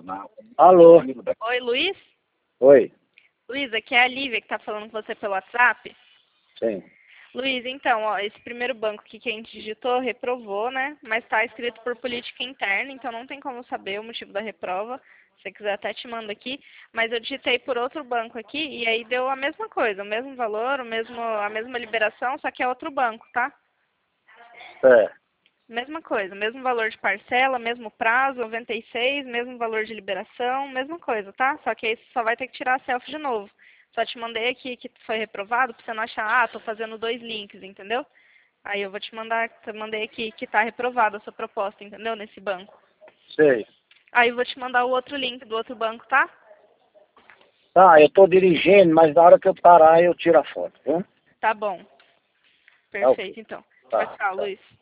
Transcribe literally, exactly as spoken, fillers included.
Alô? Oi, Luiz? Oi. Luiz, aqui é a Lívia que tá falando com você pelo WhatsApp. Sim. Luiz, então, ó, esse primeiro banco aqui que a gente digitou reprovou, né? Mas tá escrito por política interna, então não tem como saber o motivo da reprova. Se você quiser até te mando aqui. Mas eu digitei por outro banco aqui e aí deu a mesma coisa, o mesmo valor, o mesmo, a mesma liberação, só que é outro banco, tá? É. Mesma coisa, mesmo valor de parcela, mesmo prazo, noventa e seis, mesmo valor de liberação, mesma coisa, tá? Só que aí você só vai ter que tirar a selfie de novo. Só te mandei aqui que foi reprovado pra você não achar, ah, tô fazendo dois links, entendeu? Aí eu vou te mandar, eu mandei aqui que tá reprovada a sua proposta, entendeu? Nesse banco. Sei. Aí eu vou te mandar o outro link do outro banco, tá? Tá, eu tô dirigindo, mas na hora que eu parar eu tiro a foto, viu? Tá bom. Tá ok. Perfeito, então. Tá, Tchau, tchau, tá. Luiz.